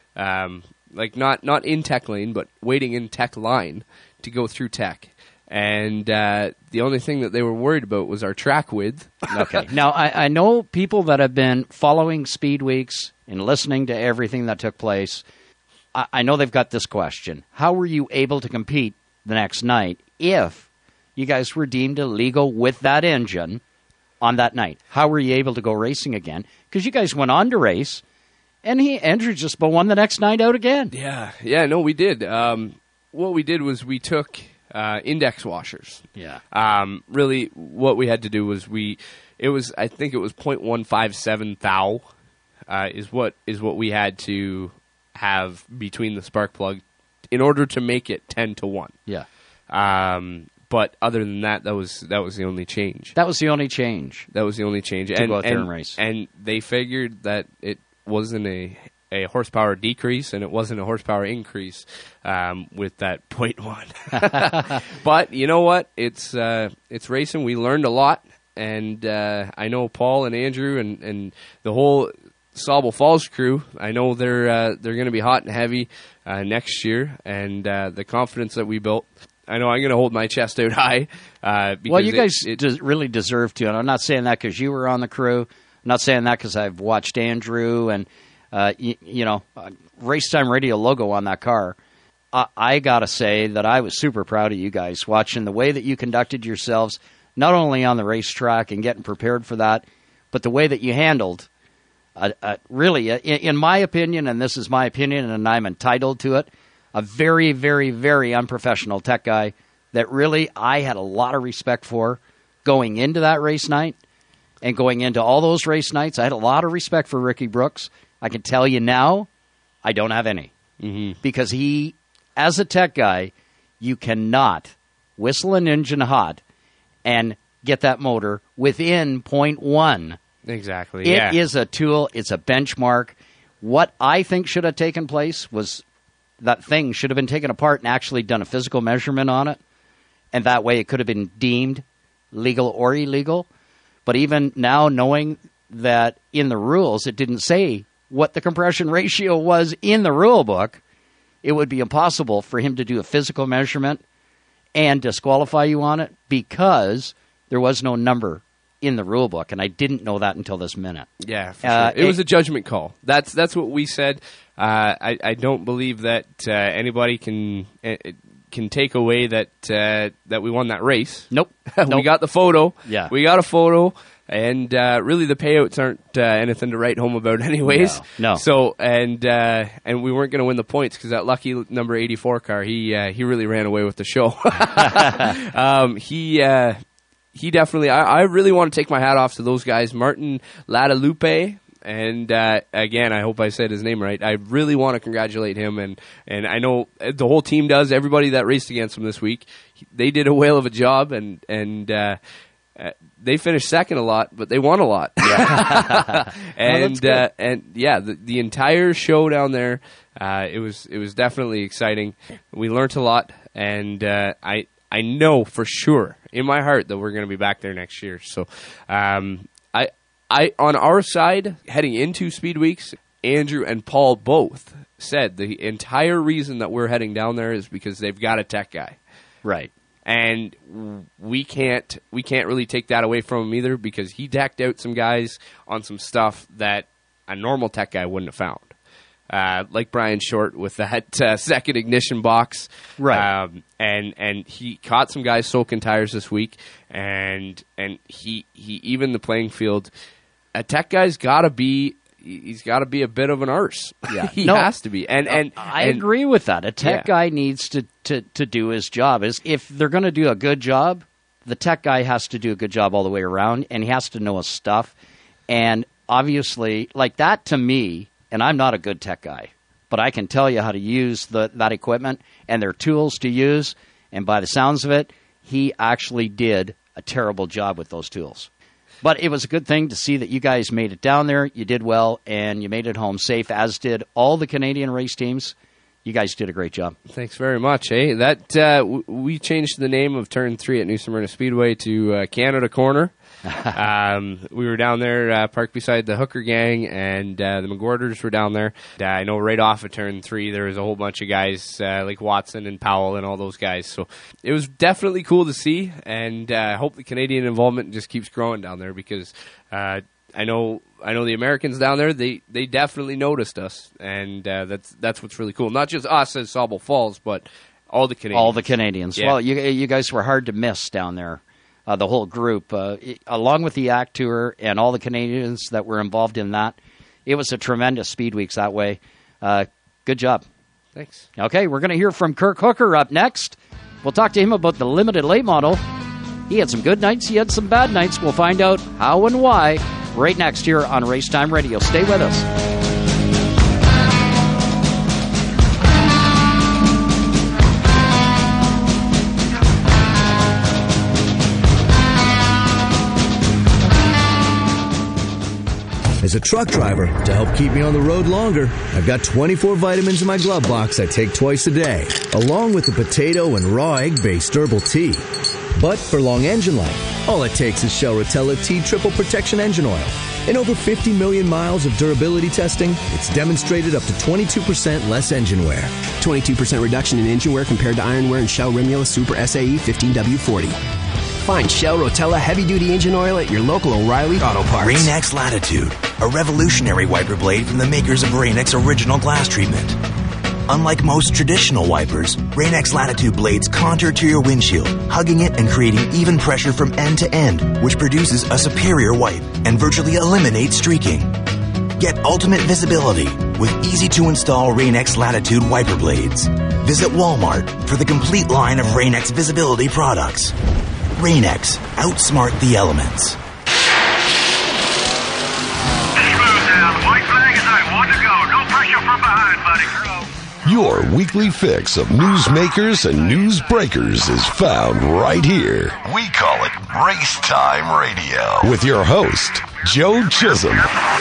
um, like not not in Tech Lane, but waiting in Tech Line to go through Tech. And uh, the only thing that they were worried about was our track width. Okay. Now, I, I know people that have been following Speed Weeks and listening to everything that took place. I, I know they've got this question. How were you able to compete the next night if you guys were deemed illegal with that engine on that night? How were you able to go racing again? Because you guys went on to race, and he Andrew just about won the next night out again. Yeah, yeah, no, we did. Um, what we did was we took uh, index washers. Yeah. Um, really, what we had to do was we, it was, I think it was point one five seven thou, uh, is what is what we had to have between the spark plug in order to make it ten to one. Yeah. Um, but other than that, that was that was the only change. That was the only change. That was the only change. To and, go out there and, and race. And they figured that it wasn't a, a horsepower decrease and it wasn't a horsepower increase um, with that point one. But you know what? It's uh, it's racing. We learned a lot. And uh, I know Paul and Andrew and, and the whole Sauble Falls crew, I know they're uh, they're going to be hot and heavy uh, next year. And uh, the confidence that we built, I know I'm going to hold my chest out high. Uh, because well, you it, guys it, des- really deserve to. And I'm not saying that because you were on the crew. I'm not saying that because I've watched Andrew and, uh, y- you know, uh, Racetime Radio logo on that car. I, I got to say that I was super proud of you guys watching the way that you conducted yourselves, not only on the racetrack and getting prepared for that, but the way that you handled, uh, uh, really, uh, in, in my opinion, and this is my opinion and I'm entitled to it, a very, very, very unprofessional tech guy that really I had a lot of respect for going into that race night and going into all those race nights. I had a lot of respect for Ricky Brooks. I can tell you now, I don't have any. Mm-hmm. Because he, as a tech guy, you cannot whistle an engine hot and get that motor within point one. Exactly. It yeah. is a tool. It's a benchmark. What I think should have taken place was that thing should have been taken apart and actually done a physical measurement on it. And that way it could have been deemed legal or illegal. But even now, knowing that in the rules it didn't say what the compression ratio was in the rule book, it would be impossible for him to do a physical measurement and disqualify you on it because there was no number in the rule book, and I didn't know that until this minute. Yeah, for Uh, sure. It was it- a judgment call. That's that's what we said. Uh, I, I don't believe that uh, anybody can uh, can take away that uh, that we won that race. Nope. we Nope. got the photo. Yeah. We got a photo. And uh, really, the payouts aren't uh, anything to write home about, anyways. No, no. So, and uh, and we weren't going to win the points because that lucky number eighty-four car, he uh, he really ran away with the show. um, he uh, he definitely. I, I really want to take my hat off to those guys, Martin Latalupe. And uh, again, I hope I said his name right. I really want to congratulate him, and, and I know the whole team does. Everybody that raced against him this week, they did a whale of a job, and and. Uh, Uh, they finished second a lot, but they won a lot. Yeah. and Oh, uh, and yeah, the, the entire show down there, uh, it was it was definitely exciting. We learned a lot, and uh, I I know for sure in my heart that we're going to be back there next year. So, um, I I on our side heading into Speed Weeks, Andrew and Paul both said the entire reason that we're heading down there is because they've got a tech guy, right? And we can't we can't really take that away from him either because he decked out some guys on some stuff that a normal tech guy wouldn't have found. Uh, like Brian Short with that uh, second ignition box. Right. Um, and and he caught some guys soaking tires this week. And and he, he even the playing field, a tech guy's got to be... He's got to be a bit of an arse. Yeah. he No, has to be. And and I and, agree with that. A tech Yeah. guy needs to, to, to do his job. Is if they're going to do a good job, the tech guy has to do a good job all the way around, and he has to know his stuff. And obviously, like that to me, and I'm not a good tech guy, but I can tell you how to use the, that equipment and their tools to use. And by the sounds of it, he actually did a terrible job with those tools. But it was a good thing to see that you guys made it down there. You did well, and you made it home safe, as did all the Canadian race teams. You guys did a great job. Thanks very much. Eh? That uh, w- we changed the name of Turn Three at New Smyrna Speedway to uh, Canada Corner. um, we were down there, uh, parked beside the Hooker Gang, and uh, the McGorders were down there. Uh, I know right off of Turn Three, there was a whole bunch of guys uh, like Watson and Powell and all those guys. So it was definitely cool to see, and I uh, hope the Canadian involvement just keeps growing down there because uh, I know. I know the Americans down there, they, they definitely noticed us, and uh, that's that's what's really cool. Not just us as Sauble Falls, but all the Canadians. All the Canadians. Yeah. Well, you you guys were hard to miss down there, uh, the whole group. Uh, it, along with the A C T Tour and all the Canadians that were involved in that, it was a tremendous Speed Weeks that way. Uh, good job. Thanks. Okay, we're going to hear from Kirk Hooker up next. We'll talk to him about the limited late model. He had some good nights, he had some bad nights. We'll find out how and why right next here on Racetime Radio. Stay with us. As a truck driver, to help keep me on the road longer, I've got twenty-four vitamins in my glove box I take twice a day, along with the potato and raw egg-based herbal tea. But for long engine life, all it takes is Shell Rotella T Triple Protection Engine Oil. In over fifty million miles of durability testing, it's demonstrated up to twenty-two percent less engine wear. twenty-two percent reduction in engine wear compared to iron wear in Shell Remula Super S A E fifteen W forty. Find Shell Rotella Heavy Duty Engine Oil at your local O'Reilly Auto Parts. Rain-X Latitude, a revolutionary wiper blade from the makers of Rain-X Original Glass Treatment. Unlike most traditional wipers, Rain-X Latitude blades contour to your windshield, hugging it and creating even pressure from end to end, which produces a superior wipe and virtually eliminates streaking. Get ultimate visibility with easy-to-install Rain-X Latitude wiper blades. Visit Walmart for the complete line of Rain-X visibility products. Rain-X, outsmart the elements. Your weekly fix of newsmakers and newsbreakers is found right here. We call it Race Time Radio with your host, Joe Chisholm.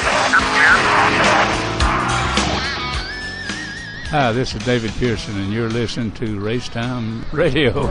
Hi, this is David Pearson, and you're listening to Race Time Radio.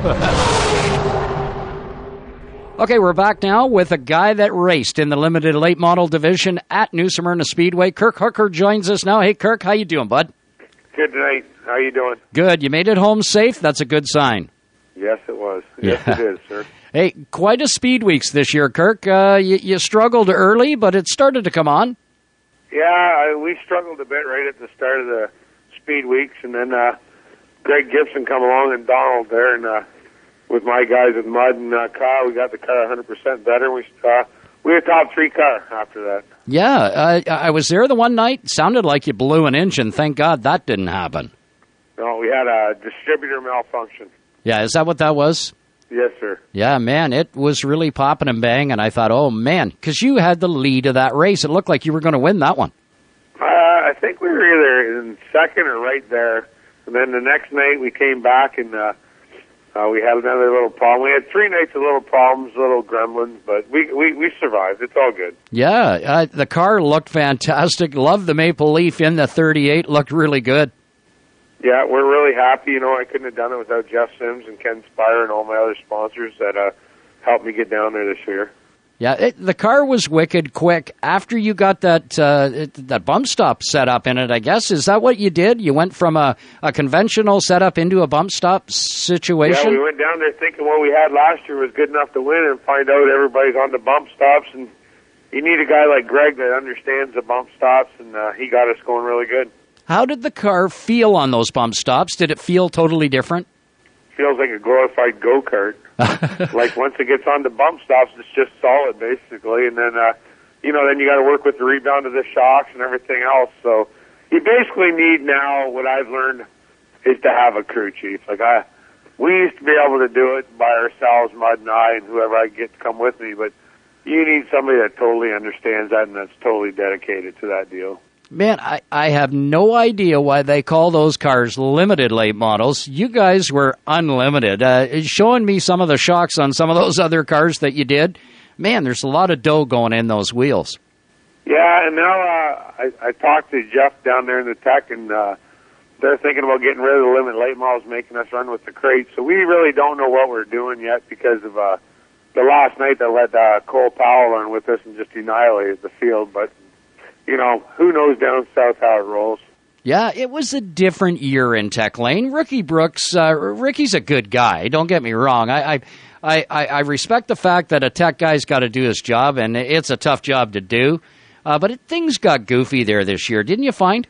Okay, we're back now with a guy that raced in the limited late model division at New Smyrna Speedway. Kirk Hooker joins us now. Hey, Kirk, how you doing, bud? Good night. How you doing? Good. You made it home safe? That's a good sign. Yes, it was. Yes, Yeah. it is, sir. Hey, quite a speed weeks this year, Kirk. Uh, you, you struggled early, but it started to come on. Yeah, I, we struggled a bit right at the start of the speed weeks, and then uh, Greg Gibson come along and Donald there, and uh, with my guys with Mud and uh, Kyle, we got the car one hundred percent better. We uh, we had a top three car after that. Yeah, uh, I was there the one night. Sounded like you blew an engine. Thank God that didn't happen. No, we had a distributor malfunction. Yeah, is that what that was? Yes, sir. Yeah, man, it was really popping and bang, and I thought, oh, man, because you had the lead of that race. It looked like you were going to win that one. Uh, I think we were either in second or right there. And then the next night we came back and uh, uh, we had another little problem. We had three nights of little problems, little gremlins, but we we, we survived. It's all good. Yeah, uh, the car looked fantastic. Loved the Maple Leaf in the thirty-eight. Looked really good. Yeah, we're really happy. You know, I couldn't have done it without Jeff Sims and Ken Spire and all my other sponsors that uh, helped me get down there this year. Yeah, it, the car was wicked quick after you got that uh, it, that bump stop set up in it, I guess. Is that what you did? You went from a, a conventional setup into a bump stop situation? Yeah, we went down there thinking what we had last year was good enough to win and find out everybody's on the bump stops. And you need a guy like Greg that understands the bump stops, and uh, he got us going really good. How did the car feel on those bump stops? Did it feel totally different? Feels like a glorified go-kart. Like once it gets on the bump stops, it's just solid basically, and then uh, you know, then you got to work with the rebound of the shocks and everything else. So you basically need now. What I've learned is to have a crew chief. Like I, we used to be able to do it by ourselves, Mud and I, and whoever I get to come with me. But you need somebody that totally understands that and that's totally dedicated to that deal. Man, I, I have no idea why they call those cars limited late models. You guys were unlimited. Uh, showing me some of the shocks on some of those other cars that you did, man, there's a lot of dough going in those wheels. Yeah, and now uh, I, I talked to Jeff down there in the tech, and uh, they're thinking about getting rid of the limited late models, making us run with the crates. So we really don't know what we're doing yet because of uh, the last night that let uh, Cole Powell run with us and just annihilated the field, but you know, who knows down south how it rolls. Yeah, it was a different year in Tech Lane. Ricky Brooks, uh, Ricky's a good guy. Don't get me wrong. I, I, I, I respect the fact that a tech guy's got to do his job, and it's a tough job to do. Uh, but it, things got goofy there this year, didn't you find?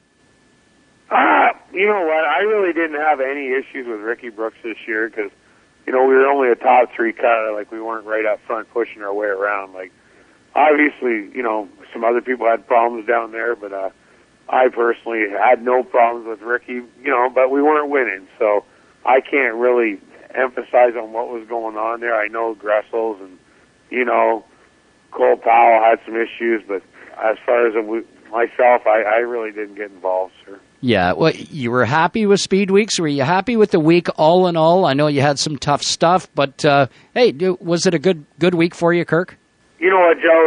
Uh, you know what? I really didn't have any issues with Ricky Brooks this year because, you know, we were only a top three car. Like, we weren't right up front pushing our way around. Like, obviously, you know, some other people had problems down there, but uh, I personally had no problems with Ricky, you know, but we weren't winning. So I can't really emphasize on what was going on there. I know Gressels and, you know, Cole Powell had some issues, but as far as myself, I, I really didn't get involved, sir. Yeah, well, you were happy with Speed Weeks. Were you happy with the week all in all? I know you had some tough stuff, but, uh, hey, was it a good good week for you, Kirk? You know what, Joe, is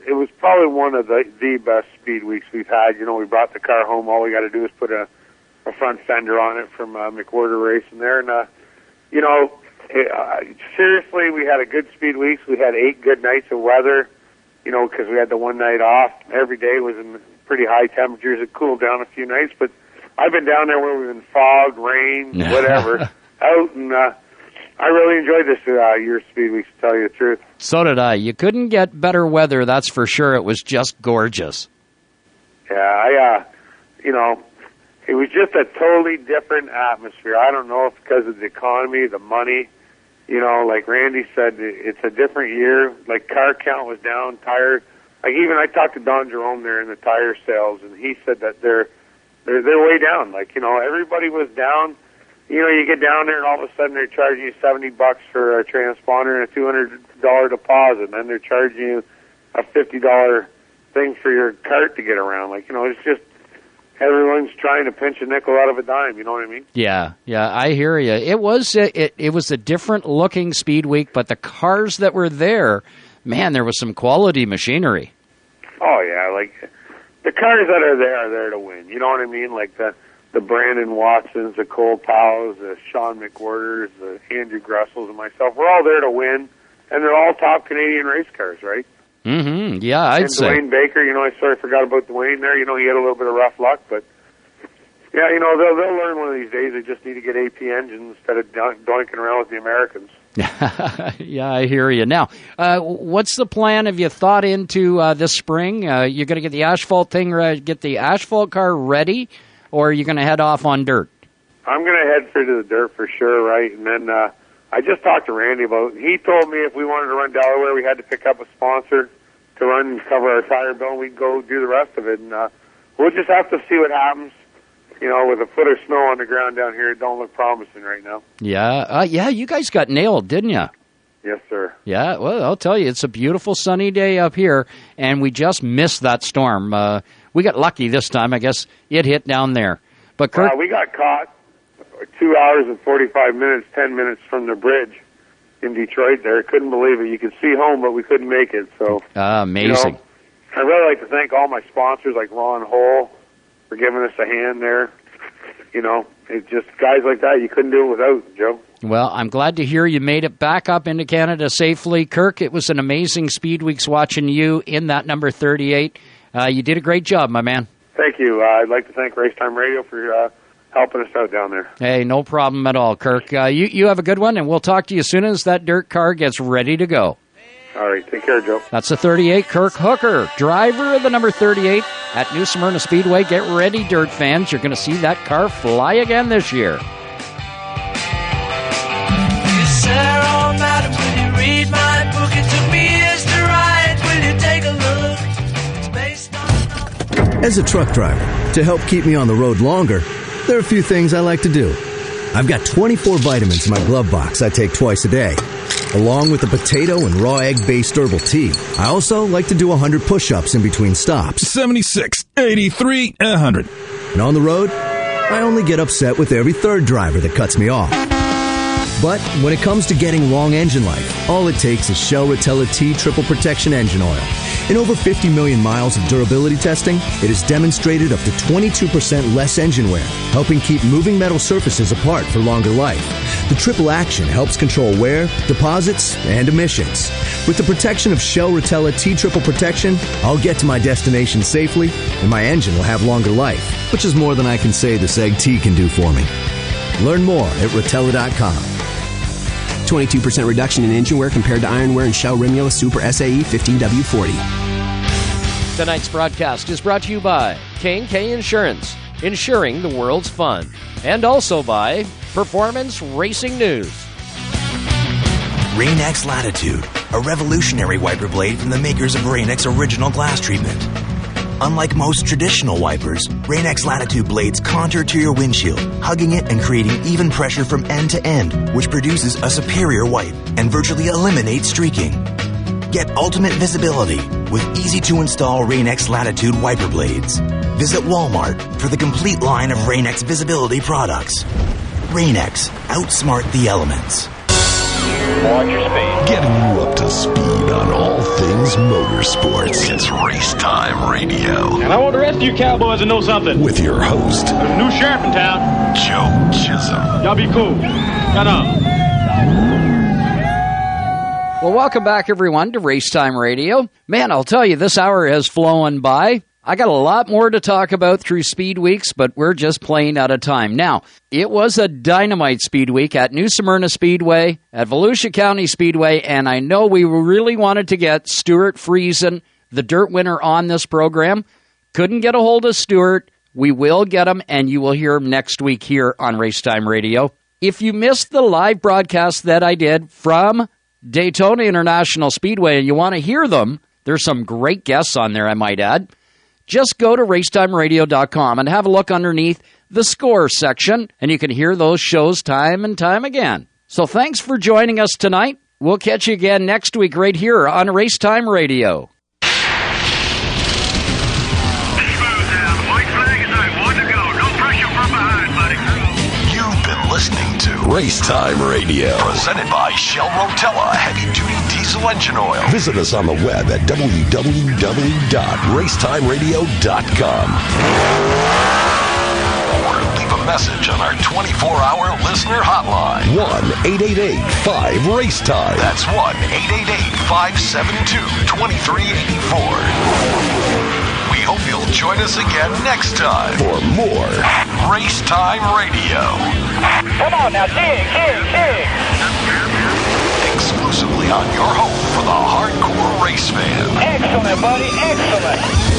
it was probably one of the the best speed weeks we've had. You know, we brought the car home. All we got to do is put a, a front fender on it from uh, McWhorter Racing there, and uh, you know, it, uh, seriously, we had a good speed weeks. We had eight good nights of weather. You know, because we had the one night off. Every day was in pretty high temperatures. It cooled down a few nights, but I've been down there where we've been fog, rain, whatever, out, and uh, I really enjoyed this uh, year's speed weeks, to tell you the truth. So did I. You couldn't get better weather, that's for sure. It was just gorgeous. Yeah, I, uh, you know, it was just a totally different atmosphere. I don't know if because of the economy, the money. You know, like Randy said, it's a different year. Like, car count was down, tire. Like, even I talked to Don Jerome there in the tire sales, and he said that they're they're they're way down. Like, you know, everybody was down. You know, you get down there, and all of a sudden they're charging you seventy bucks for a transponder and a two hundred dollar deposit, and then they're charging you a fifty dollar thing for your cart to get around. Like, you know, it's just everyone's trying to pinch a nickel out of a dime. You know what I mean? Yeah, yeah, I hear you. It was a, it it was a different looking speed week, but the cars that were there, man, there was some quality machinery. Oh yeah, like the cars that are there are there to win. You know what I mean? Like the the Brandon Watsons, the Cole Powells, the Sean McWhorters, the Andrew Gressels, and myself. We're all there to win, and they're all top Canadian race cars, right? Mm-hmm. Yeah, I'd and say. Dwayne Baker, you know, I sort of forgot about Dwayne there. You know, he had a little bit of rough luck, but yeah, you know, they'll they'll learn one of these days. They just need to get A P engines instead of doinking around with the Americans. Yeah, I hear you. Now, uh, what's the plan? Have you thought into uh, this spring? Uh, you're going to get the asphalt thing, uh, get the asphalt car ready, or are you going to head off on dirt? I'm going to head for to the dirt for sure, right? And then uh, I just talked to Randy about it. He told me if we wanted to run Delaware, we had to pick up a sponsor to run and cover our tire bill, and we'd go do the rest of it. And uh, we'll just have to see what happens. You know, with a foot of snow on the ground down here, it don't look promising right now. Yeah, uh, yeah, you guys got nailed, didn't you? Yes, sir. Yeah, well, I'll tell you, it's a beautiful sunny day up here, and we just missed that storm. Uh, we got lucky this time. I guess it hit down there. But Kirk, uh, we got caught two hours and forty-five minutes, ten minutes from the bridge in Detroit there. Couldn't believe it. You could see home, but we couldn't make it. So uh, amazing. You know, I'd really like to thank all my sponsors like Ron Hole for giving us a hand there. You know, it's just guys like that, you couldn't do it without, Joe. Well, I'm glad to hear you made it back up into Canada safely. Kirk, it was an amazing Speed Weeks watching you in that number thirty-eight. Uh, you did a great job, my man. Thank you. Uh, I'd like to thank Racetime Radio for uh, helping us out down there. Hey, no problem at all, Kirk. Uh, you, you have a good one, and we'll talk to you as soon as that dirt car gets ready to go. All right, take care, Joe. That's the thirty-eight, Kirk Hooker, driver of the number thirty-eight at New Smyrna Speedway. Get ready, dirt fans. You're going to see that car fly again this year. Yes, sir, oh, madam, will you read my book? It took me years to write. Will you take a look? It's based on... As a truck driver, to help keep me on the road longer, there are a few things I like to do. I've got twenty-four vitamins in my glove box I take twice a day, along with a potato and raw egg-based herbal tea. I also like to do one hundred push-ups in between stops. seventy-six, eighty-three, one hundred. And on the road, I only get upset with every third driver that cuts me off. But when it comes to getting long engine life, all it takes is Shell Rotella T Triple Protection Engine Oil. In over fifty million miles of durability testing, it has demonstrated up to twenty-two percent less engine wear, helping keep moving metal surfaces apart for longer life. The triple action helps control wear, deposits, and emissions. With the protection of Shell Rotella T Triple Protection, I'll get to my destination safely, and my engine will have longer life, which is more than I can say this egg tea can do for me. Learn more at Rotella dot com. twenty-two percent reduction in engine wear compared to Ironwear and Shell Rimula Super S A E fifteen W forty. Tonight's broadcast is brought to you by K and K Insurance, insuring the world's fun, and also by Performance Racing News. Rain-X Latitude, a revolutionary wiper blade from the makers of Rain-X Original Glass Treatment. Unlike most traditional wipers, Rain-X Latitude blades contour to your windshield, hugging it and creating even pressure from end to end, which produces a superior wipe and virtually eliminates streaking. Get ultimate visibility with easy-to-install Rain-X Latitude wiper blades. Visit Walmart for the complete line of Rain-X visibility products. Rain-X, outsmart the elements. Watch your speed. Getting you up to to speed on all things motorsports. It's Race Time Radio. And I want the rest of you cowboys to know something. With your host, there's a new sheriff in town, Joe Chisholm. Y'all be cool. Shut up. Well, welcome back, everyone, to Race Time Radio. Man, I'll tell you, this hour has flown by. I got a lot more to talk about through Speed Weeks, but we're just playing out of time. Now, it was a dynamite Speed Week at New Smyrna Speedway, at Volusia County Speedway, and I know we really wanted to get Stuart Friesen, the dirt winner, on this program. Couldn't get a hold of Stuart. We will get him, and you will hear him next week here on Race Time Radio. If you missed the live broadcast that I did from Daytona International Speedway and you want to hear them, there's some great guests on there, I might add. Just go to racetime radio dot com and have a look underneath the score section, and you can hear those shows time and time again. So thanks for joining us tonight. We'll catch you again next week right here on Racetime Radio. You've been listening to Racetime Radio, presented by Shell Rotella Heavy Duty Diesel Engine Oil. Visit us on the web at w w w dot racetime radio dot com. Or leave a message on our twenty-four hour listener hotline. one eight eight eight five racetime. That's one eight eight eight five seven two two three eight four. We hope you'll join us again next time for more Race Time Radio. Come on now, dig, dig, dig. Exclusively on your home for the hardcore race fan. Excellent, buddy, excellent.